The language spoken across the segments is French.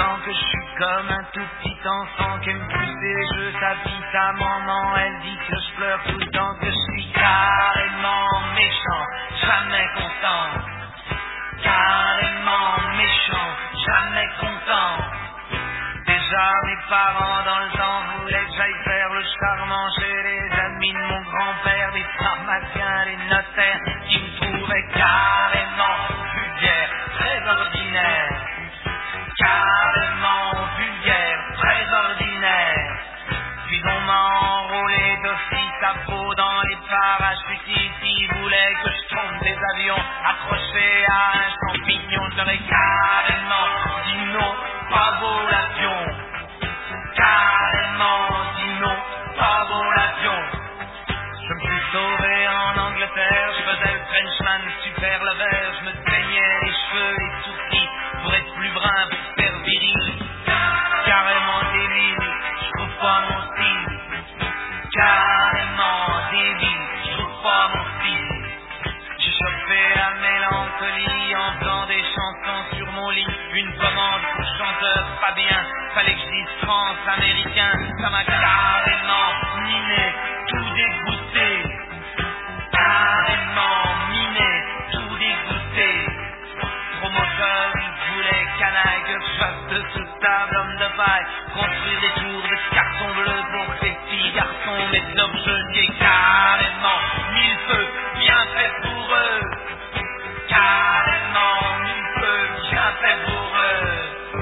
temps que je suis comme un tout petit enfant qui aime plus les jeux, sa vie, sa maman. Elle dit que je pleure tout le temps, que je suis carrément méchant, jamais content. Carrément méchant, jamais content. Déjà mes parents dans le temps voulaient que j'aille faire le charmant chez les amis de mon grand-père, des pharmaciens, des notaires qui me trouvaient carrément vulgaire, très ordinaire. Carrément vulgaire, très ordinaire. Puis on m'a enrôlé d'office à peau dans les parachutistes. Ils voulaient que je tombe des avions accrochés à un champignon. J'aurais carrément dit non, pas beau l'avion. Carrément dit non, pas beau l'avion. Je me suis sauvé en Angleterre, je faisais le Frenchman super lover. Je me peignais les cheveux, les sourcils pour être plus brun, pour faire viril. Carrément débile, je trouve pas mon style. Carrément débile, je trouve pas mon style. J'ai chopé la mélancolie en faisant des chansons sur mon lit. Une commande pour chanteur pas bien, fallait que je dise France américain. Ça m'a carrément miné, tout dégoûté. Carrément miné, tout dégoûté. Promoteur, il voulait canaille que je fasse de sous table homme de paille. Construire des tours de carton bleu pour que ces petits garçons mettent leurs jeux. J'ai carrément mis le feu, bien fait pour eux. Carrément mis le feu, bien fait pour eux.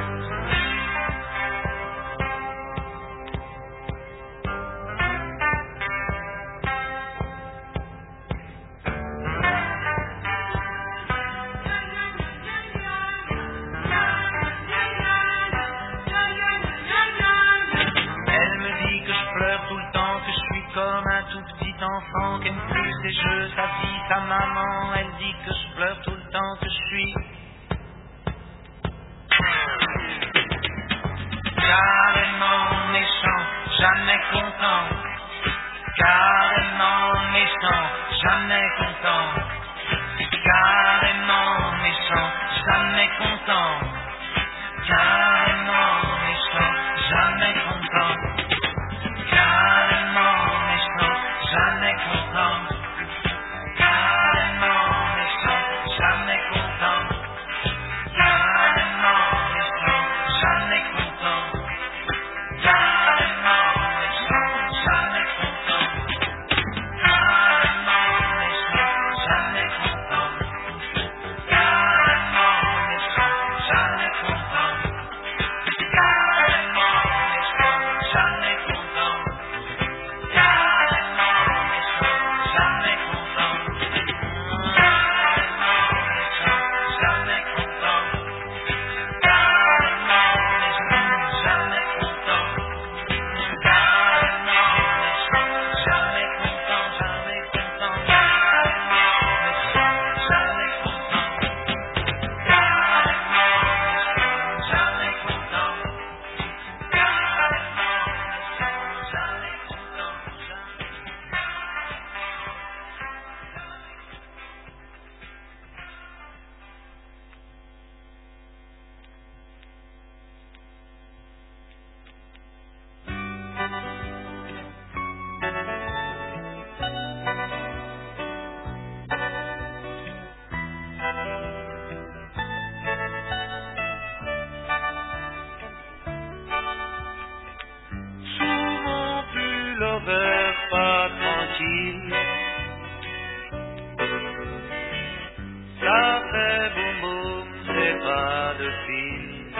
Elle me dit que je pleure tout le temps, que je suis comme un tout petit enfant qui aime plus ses jeux, sa fille, sa maman. Elle dit que je pleure tout le temps, que je suis carrément méchant, jamais content. Carrément méchant, jamais content. Carrément méchant, jamais content. Carrément méchant, jamais content. Carrément méchant, jamais content. Carrément méchant, jamais content. Carrément méchant, jamais content. Carrément méchant, jamais content. Carrément méchant, jamais content. Carrément méchant, jamais content. Carrément méchant, jamais content. Carrément méchant, jamais content. Carrément méchant, jamais content. Carrément méchant, jamais content. Carrément méchant, jamais content, jamais content. Carrément méchant, jamais content. Carrément méchant, jamais content. Sous mon pullover pas tranquille, ça fait boum boum, c'est pas de fil.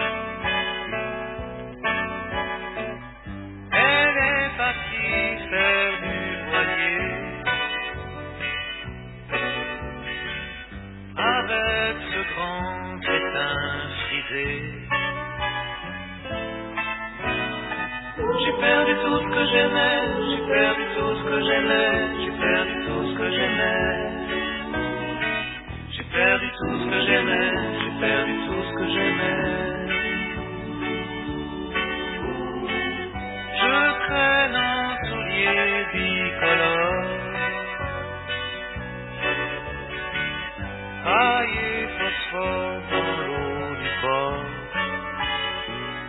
Elle est partie faire du voilier avec ce grand crétin frisé. J'ai perdu tout ce que j'aimais, j'ai perdu tout ce que j'aimais, j'ai perdu tout ce que j'aimais. J'ai perdu tout ce que j'aimais, j'ai perdu tout ce que j'aimais. Je traîne un soulier bicolore, paille et phosphore dans l'eau du port.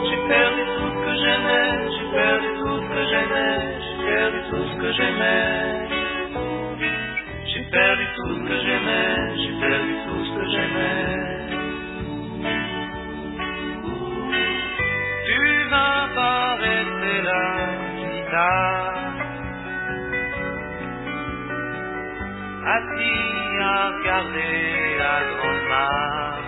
J'ai perdu tout ce que j'aimais, j'ai perdu tout ce que j'aimais, j'ai perdu tout ce que j'aimais. J'ai perdu tout ce que j'aimais, j'ai perdu tout ce que j'aimais. Tu vas pas rester là, guitare, assis à regarder la grande mare.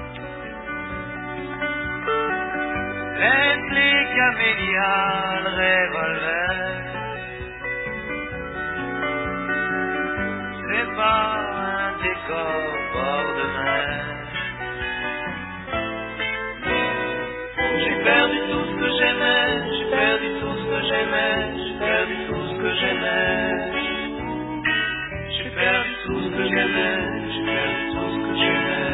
Laisse les camélias, le revolver. C'est pas un décor bord de mer. J'ai perdu tout ce que j'aimais, j'ai perdu tout ce que j'aimais, j'ai perdu tout ce que j'aimais. J'ai perdu tout ce que j'aimais, j'ai perdu tout ce que j'aimais.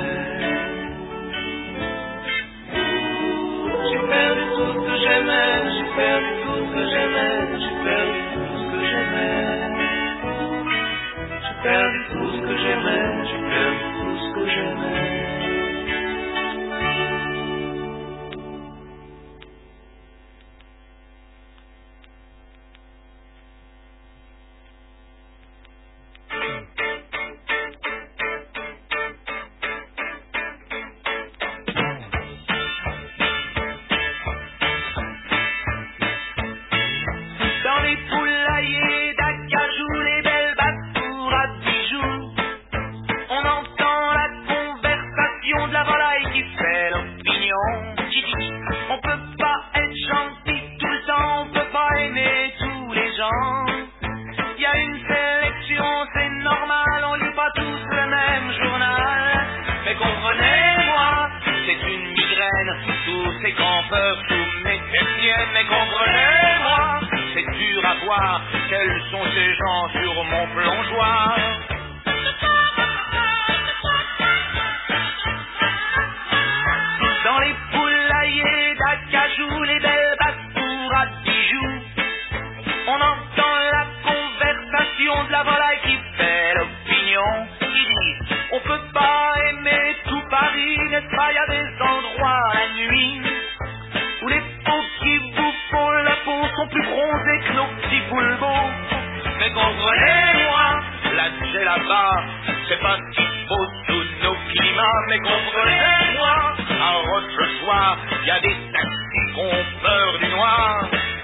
J'ai perdu tout ce que j'aimais, j'ai perdu tout ce que j'aimais, j'ai perdu tout ce que j'aimais. J'ai perdu tout ce que j'aimais, j'ai perdu tout ce que j'aimais. Dans les poulaillers d'acajou, les belles basses-cours à bijoux, on entend la conversation de la volaille qui fait l'opinion, qui dit on peut pas être gentil tout le temps, on peut pas aimer tous les gens. Il y a une sélection, c'est normal, on lit pas tous le même journal. Mais comprenez-moi, c'est une migraine, tous ces campeurs, tous mes chrétiennes. Mais comprenez-moi, c'est dur à voir, quels sont ces gens sur mon plongeoir. Dans les poulaillers d'acajou, les belles basses-cours à bijoux, on entend la conversation de la volaille qui fait l'opinion, qui dit on peut pas aimer tout Paris, n'est-ce pas, y a des endroits la nuit où les peaux qui vous font la peau sont plus bronzées que nos petits boulebeaux. Mais comprenez-moi, là c'est là-bas, c'est pas ce qu'il faut sous nos climats. Mais comprenez-moi, à Rochechouart, y a des taxis qui ont peur du noir.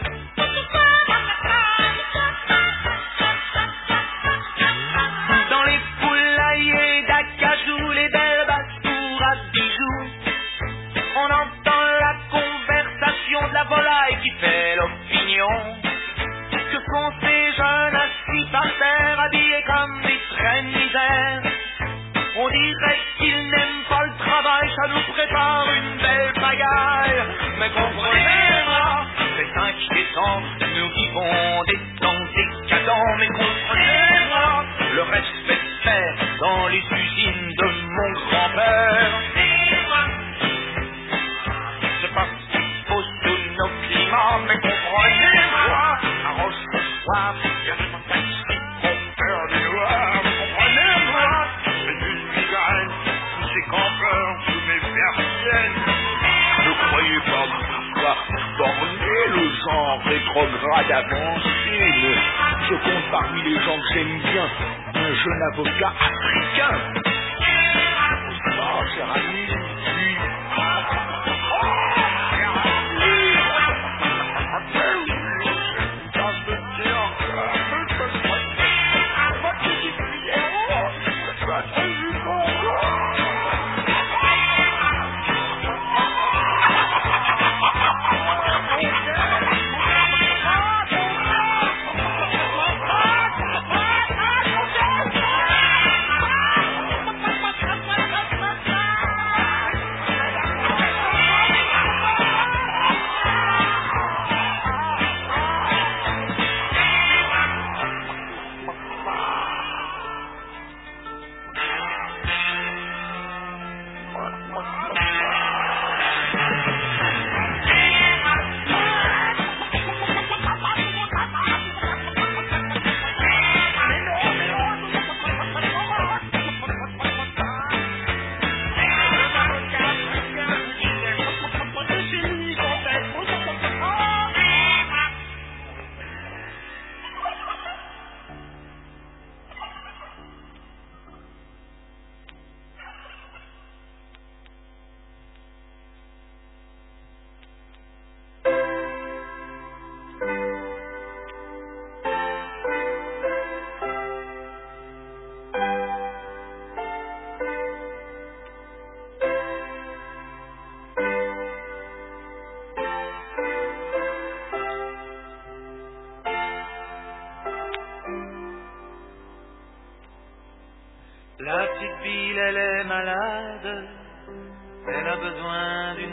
Dans les poulaillers d'acajou, les belles basses-cours à bijoux, on entend la conversation de la volaille qui fait l'opinion. Que sont ces jeunes assis par terre, habillés comme des traînes misères? On dirait qu'ils n'aiment pas le travail, ça nous prépare une belle pagaille. Mais comprenez-moi, c'est inquiétant, nous vivons des temps décadents. Mais comprenez-moi, le respect de faire dans les usines de mon grand-père. C'est pas ce qu'il faut sous nos climats. Mais comprenez-moi, à Rochechouart, y a des taxis qui ont peur du noir. Comprenez-moi, c'est une migraine, tous ces campeurs, tous mes persiennes. Ne croyez pas pouvoir borner le genre rétrograde avancé. Je compte parmi les gens que j'aime bien un jeune avocat africain. Oh, cher ami, lui.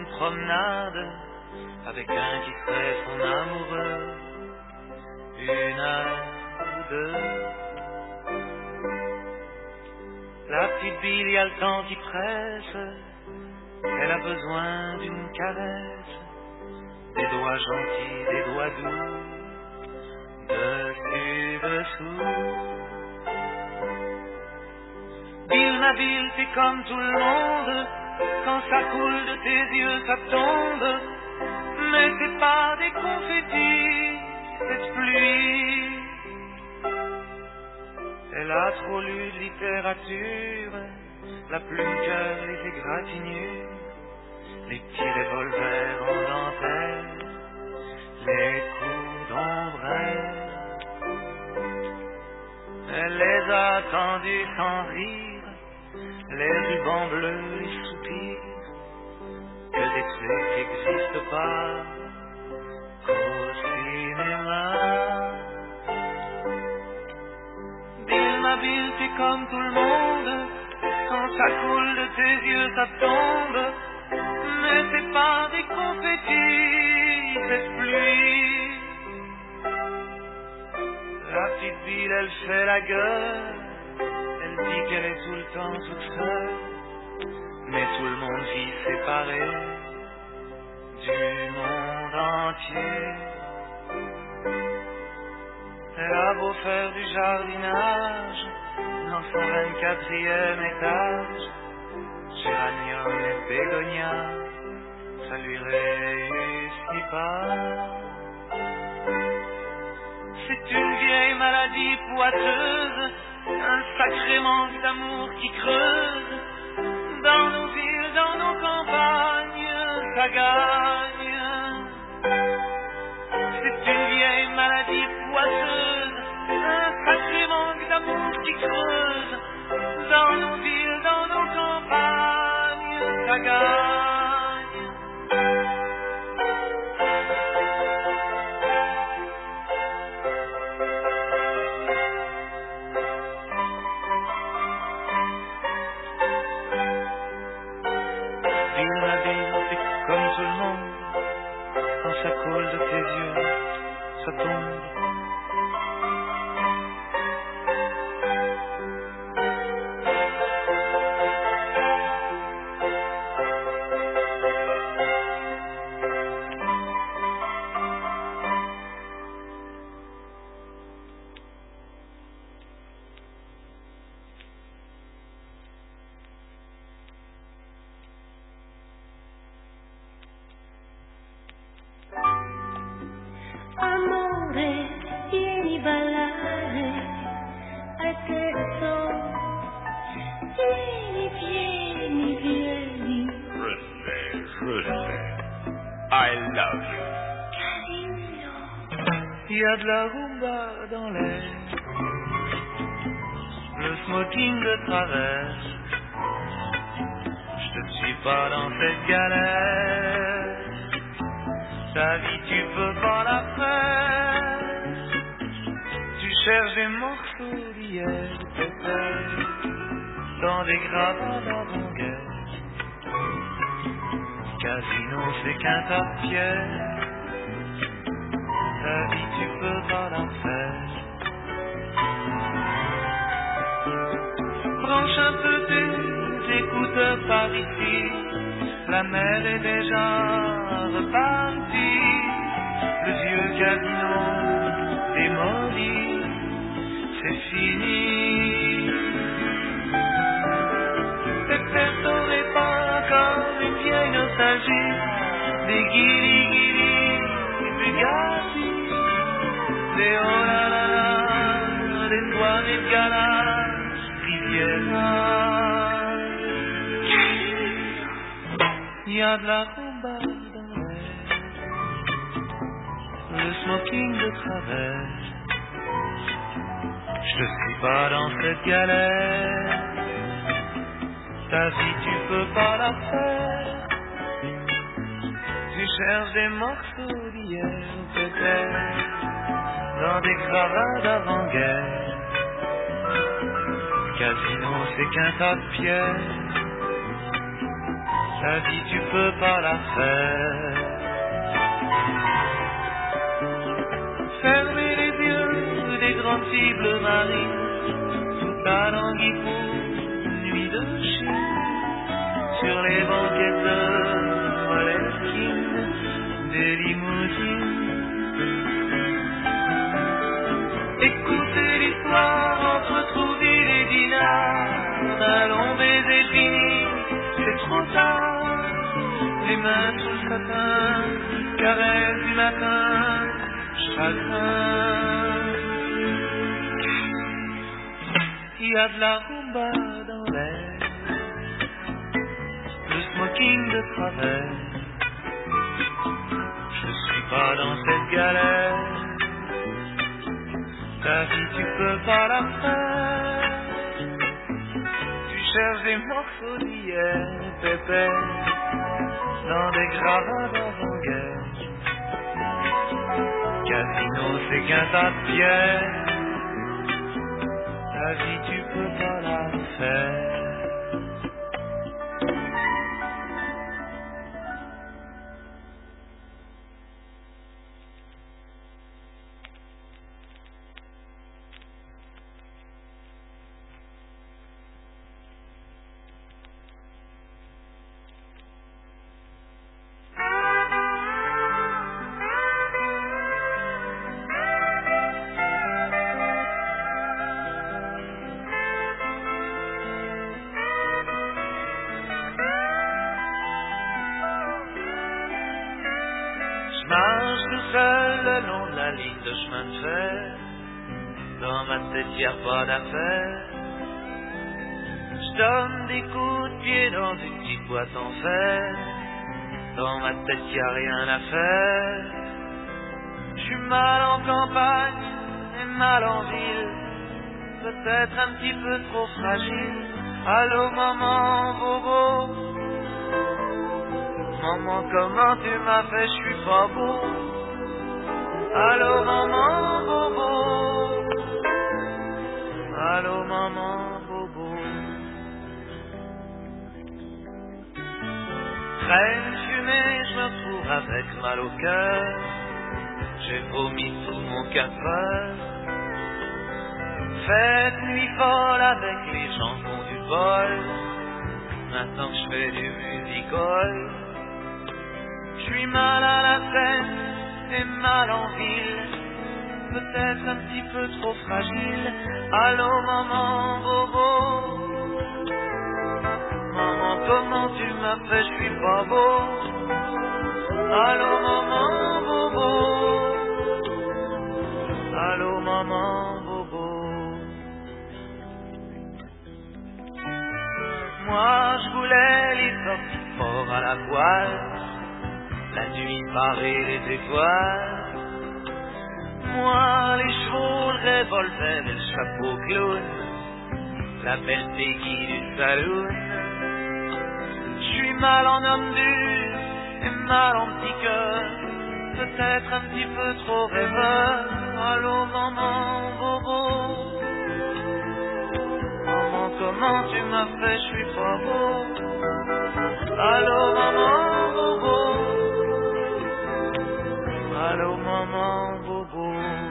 une promenade avec un qui serait son amoureux, une heure ou deux. La petite bille, y a le temps qui presse, elle a besoin d'une caresse, des doigts gentils, des doigts doux, dessus, dessous. Bille, ma bille, t'es comme tout le monde, quand ça coule de tes yeux, ça tombe, mais c'est pas des confettis, cette pluie. Elle a trop lu de littérature, la plume cœur, les égratignures, les petits revolvers en dentelle, les coups d'ombrelle. Elle les a tendus sans rire, les rubans bleus, les soupirs, que des trucs qui n'existent pas qu'au cinéma. Bille, ma bille, t'es comme tout le monde, quand ça coule de tes yeux, ça tombe, mais c'est pas des confettis, cette pluie. La petite bille, elle fait la gueule, elle dit qu'elle est tout le temps toute seule, mais tout le monde vit séparé du monde entier. Elle a beau faire du jardinage dans son 24e étage, géranium et bégonia, ça lui réussit pas. C'est une vieille maladie poiteuse, un sacré manque d'amour qui creuse. Dans nos villes, dans nos campagnes, ça gagne. C'est une vieille maladie poiteuse, un sacré manque d'amour qui creuse. Dans nos villes, dans nos campagnes, ça gagne. Comme tout le monde, quand ça coule de tes yeux, ça tombe. Amore, vieni ballare al terzo. Vieni, vieni, vieni. Rusty, I love you. Carino. Il y a de la rumba dans l'air, le smoking de travers. Je te suis pas dans cette galère, ta vie tu peux pas la faire. Tu cherches des morceaux d'hier, peut-être dans des gravats d'avant-guerre. Casino c'est qu'un tas de pierres, ta vie tu peux pas la faire. Branche un peu tes écouteurs par ici, la mer est déjà repartie. Le vieux casino démoli, c'est fini. Peut-être t'aurais pas comme une vieille nostalgie, des guiri-guiri, des Bugatti, des oh la la la, des soirées de gala, Riviera. Il y a de la rumba dans l'air, le smoking de travers. Je te suis pas dans cette galère, ta vie tu peux pas la faire. Tu cherches des morceaux d'hier, peut-être dans des gravats d'avant-guerre. Casino c'est qu'un tas de pierres, Ta vie tu peux pas la faire. Fermer les yeux des grandes cibles marines, sous ta langue pour nuit de Chine, sur les banquettes de Moleskine, des limousines. Écoutez l'histoire entre Trouville et Dinard, allons baiser fini, c'est trop tard. Les mains sous le satin, caresse du matin, chagrin. Il y a de la rumba dans l'air, le smoking de travers. Je suis pas dans cette galère. Ta vie tu peux pas la faire. Tu cherches des morceaux d'hier, pépère, dans des gravats d'avant-guerre. Casino c'est qu'un tas de pierres. Ta vie tu peux pas la faire. Je marche tout seul le long de la ligne de chemin de fer. Dans ma tête y a pas d'affaire. Je donne des coups de pied dans une petite boîte en fer. Dans ma tête y a rien à faire. Je suis mal en campagne et mal en ville, peut-être un petit peu trop fragile. Allô maman, bobo. Maman, comment tu m'as fait, je suis pas beau. Allô maman, bobo. Allô maman, bobo. Traîne fumée, je me retrouve avec mal au cœur. J'ai vomi sous mon capeur. Fête nuit folle avec les gens qui ont du bol. Maintenant que je fais du music-hall. Je suis mal à la tête et mal en ville, peut-être un petit peu trop fragile. Allô maman, bobo. Maman, comment tu m'as fait, je suis pas beau. Allô maman, bobo. Allô maman, bobo. Moi je voulais les sorties fort à la voile, la nuit parée les étoiles. Moi les chevaux, le revolver et le chapeau clown, la belle Peggy du saloon. J'suis mal en homme dur et mal en petit cœur, peut-être un petit peu trop rêveur. Allô maman, bobo. Maman, comment tu m'as fait, je suis pas beau. Allô maman, bobo. Allô maman, bobo.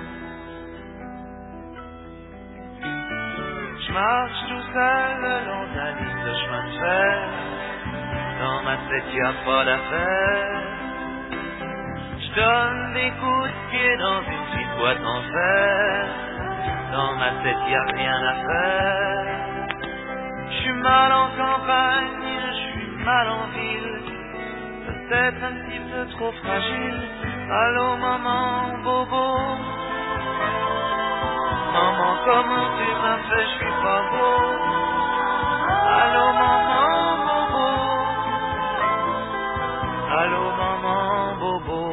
Je marche tout seul le long de la ligne de chemin de fer. Dans ma tête y a pas d'affaire. Je donne des coups de pied dans une petite boîte en fer. Dans ma tête y a rien à faire. Je suis mal en campagne, je suis mal en ville, peut-être un petit peu trop fragile. Allô maman, bobo. Maman, comment tu m'as fait, je suis pas beau. Allô maman, bobo. Allô maman, bobo.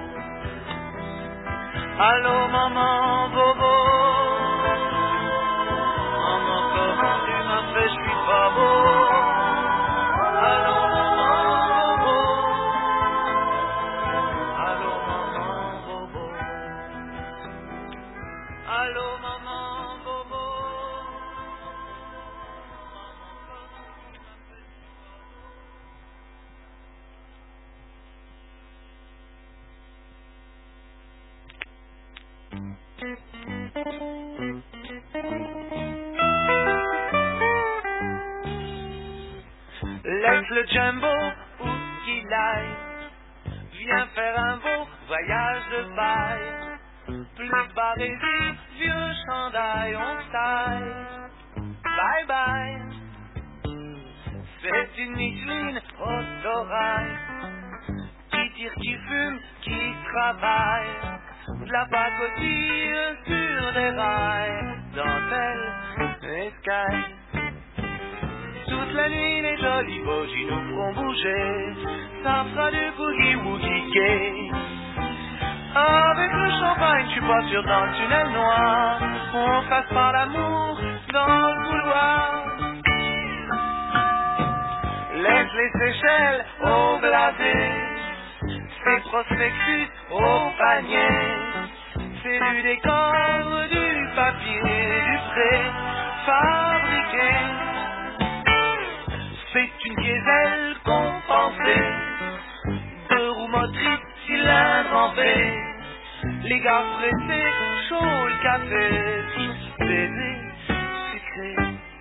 Allô maman, bobo. Maman, comment tu m'as fait, je suis pas beau. Allô maman, bobo. Allô maman, bobo. Allô maman, bobo. Jumbo ou qu'il aille, viens faire un beau voyage de paille. Plus barésie, vieux chandail, on taille. Bye bye. C'est une Micheline autorail qui tire, qui fume, qui travaille. De la pacotille sur des rails, dentelle et sky. Toute la nuit les jolis bogies nous feront bouger, ça fera du boogie-woogie gay. Avec le champagne, je suis pas sûr dans le tunnel noir, on fasse pas l'amour dans le couloir. Laisse les Seychelles au blasé, ses prospectus au panier. C'est du décor, du papier, du pré-fabriqué. C'est une diesel compensée, deux roues motrices, cylindre en V. Les gars pressés, chaud le café, baiser sucré.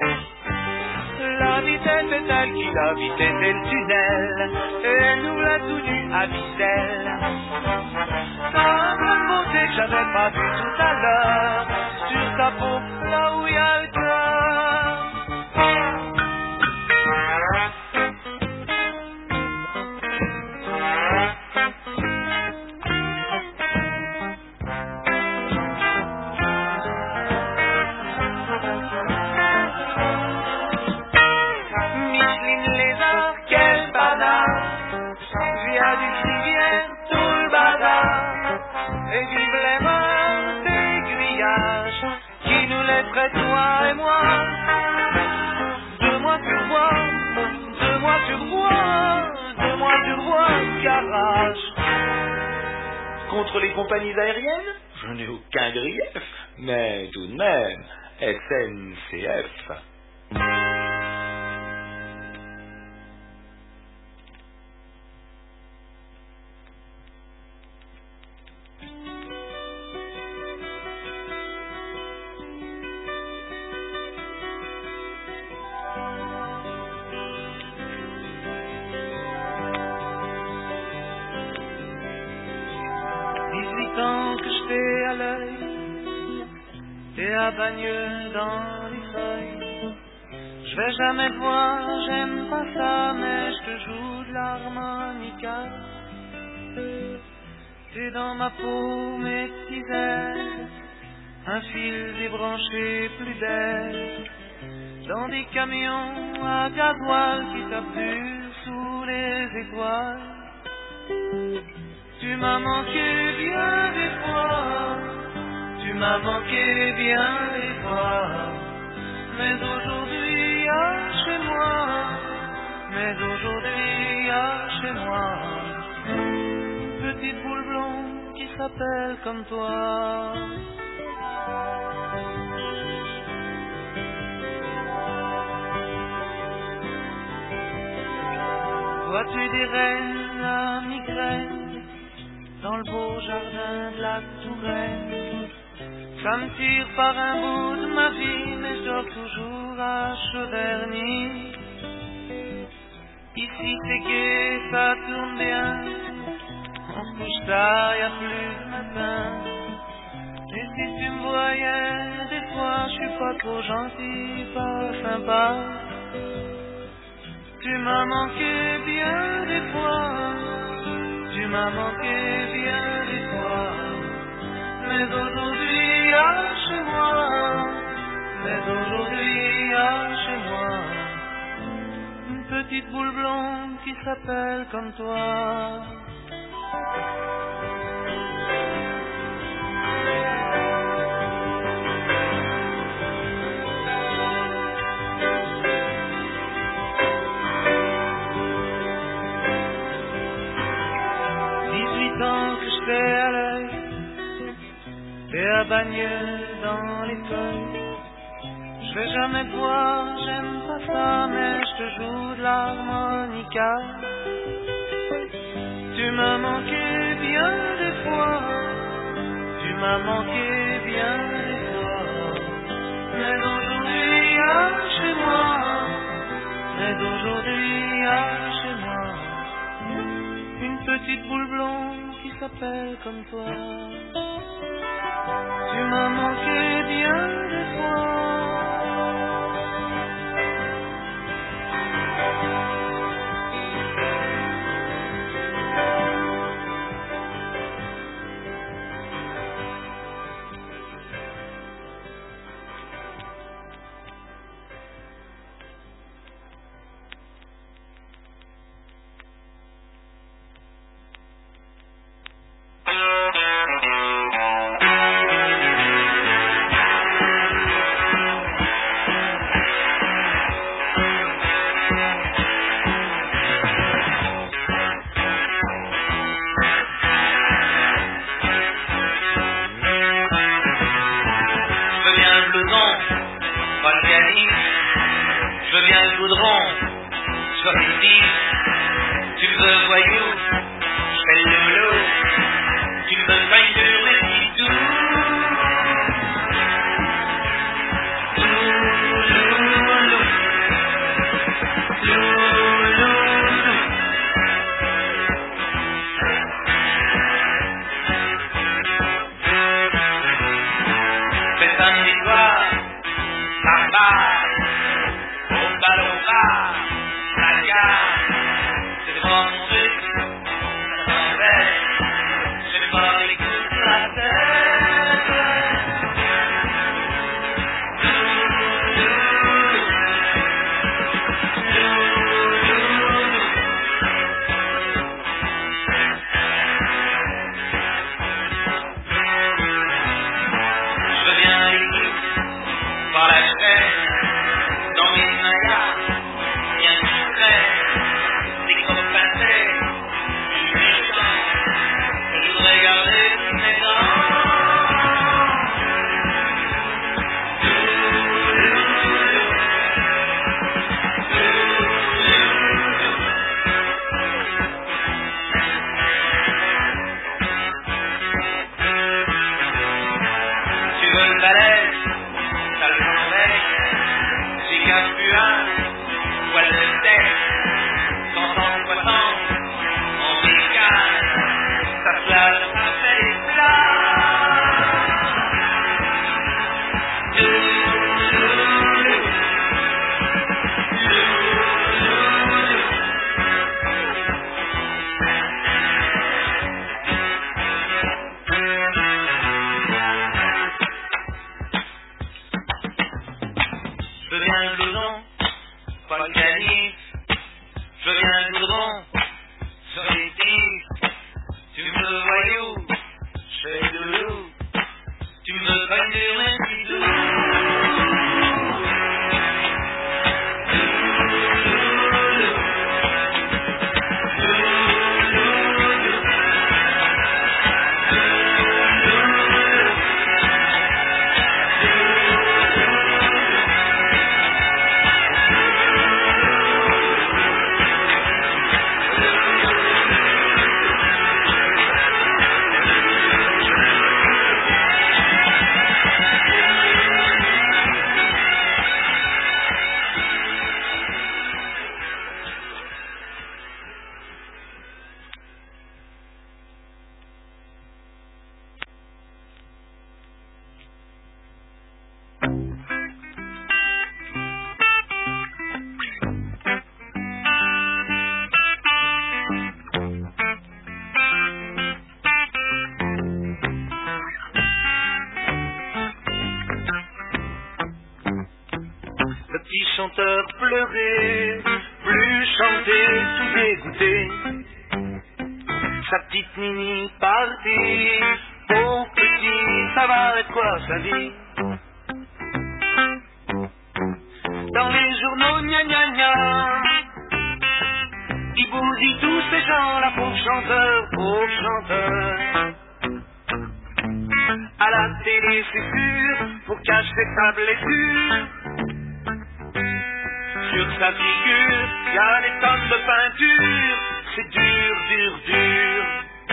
La vitesse est elle qui la vitesse est le tunnel, et elle nous l'a tout nu à Vittel. T'as une beauté que j'avais pas vue tout à l'heure, sur sa peau, là où y a le cœur. Toi et moi, deux mois sur bois, deux mois sur bois, deux mois sur bois, garage. Contre les compagnies aériennes, je n'ai aucun grief, mais tout de même, SNCF. Et à Bagneux dans les feuilles, je vais jamais te voir, j'aime pas ça, mais je te joue de l'harmonica. T'es dans ma peau, mes petits ailes, un fil débranché plus belle, dans des camions à gasoil qui t'abdurent sous les étoiles. Tu m'as manqué bien des fois, tu m'as manqué bien des fois, mais aujourd'hui y'a chez moi, mais aujourd'hui y'a chez moi, petite boule blonde qui s'appelle comme toi. Vois-tu des reines à migraine dans le beau jardin de la Touraine? Ça me tire par un bout de ma vie, mais je dors toujours à Cheverny. Ici c'est gai, ça tourne bien, on se couche tard, y'a plus de matin. Et si tu me voyais, des fois je suis pas trop gentil, pas sympa. Tu m'as manqué bien des fois, tu m'as manqué bien des fois, mais aujourd'hui y'a chez moi, mais aujourd'hui y'a chez moi, une petite boule blonde qui s'appelle comme toi. 18 ans que je fais à l'œil, et à Bagneux dans les feuilles. Je vais jamais te voir, j'aime pas ça, mais je te joue de l'harmonica. Tu m'as manqué bien des fois, tu m'as manqué bien des fois, mais aujourd'hui y'a chez moi, mais aujourd'hui y'a chez petite boule blonde qui s'appelle comme toi. Tu m'as manqué bien des fois. Je viens le goudron, sur les disques, tu me veux voyou, je fais le boulot, tu me veux peinture et petit tout. Fais samedi soir, barbare. La gare, c'est pas mon truc, ça m'embête, j'ai pas les coups sur la tête. Je viens ici, par la chaîne, dans mes maillards. Chanteur pleurer, plus chanter, tout dégoûté. Sa petite Nini partie, pauvre petit, ça va être quoi sa vie? Dans les journaux, gna gna gna, ils bousillent tous ces gens-là, pauvre chanteur. À la télé, c'est sûr, pour cacher sa blessure. Sur sa figure, y a des tonnes de peinture, c'est dur, dur, dur.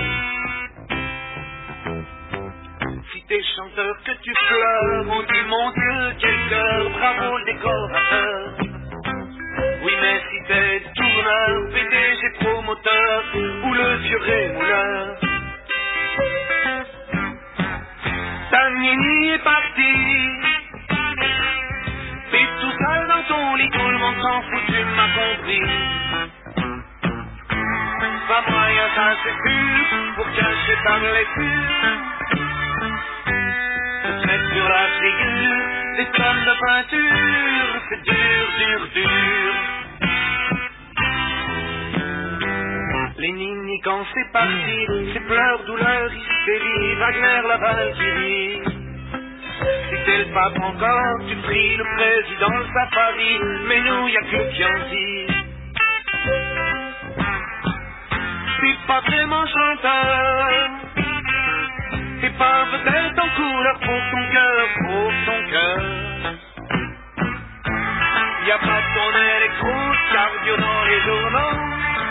Si t'es chanteur que tu pleures, on dit mon Dieu, quel cœur, bravo le décorateur. Oui mais si t'es tourneur, PDG, promoteur, ou le sur Rémoulin. Ta Nini est partie, t'es tout seul dans ton lit, tout le monde s'en fout, tu m'as compris. Pas moyen, ça c'est sûr, pour cacher ta blessure. Se mettre sur la figure des tonnes de peinture, c'est dur, dur, dur. Les Nini quand c'est parti, c'est pleurs, douleurs, hystérie, Wagner, la Valkyrie. Si t'es le pape encore, tu pries le président, le safari, mais nous y a que Chianti. T'es pas vraiment chanteur, t'es pas peut-être en couleur pour ton cœur, pour ton cœur. Y a pas ton électro, cardio dans les journaux.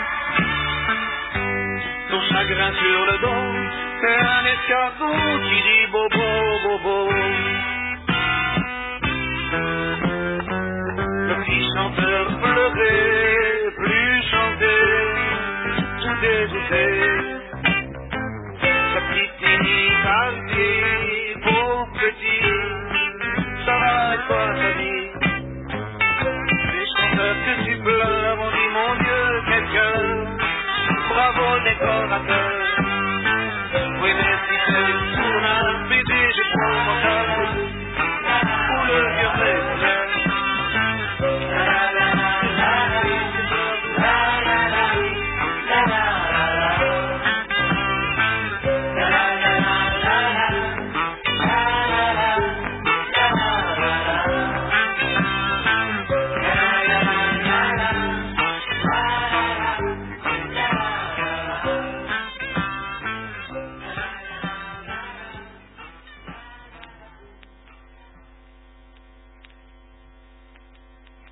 Ton chagrin sur le dos, c'est un escargot qui dit bobo, bobo. Le petit chanteur pleurait, plus chanter, tout dégoûté. Sa petite Nini partie, pauvre petit, ça va et toi ta vie. Les chanteurs que tu pleures, on dit mon Dieu, quel cœur. Bravo décorateur. Oui mais si c'est une tournage, bébé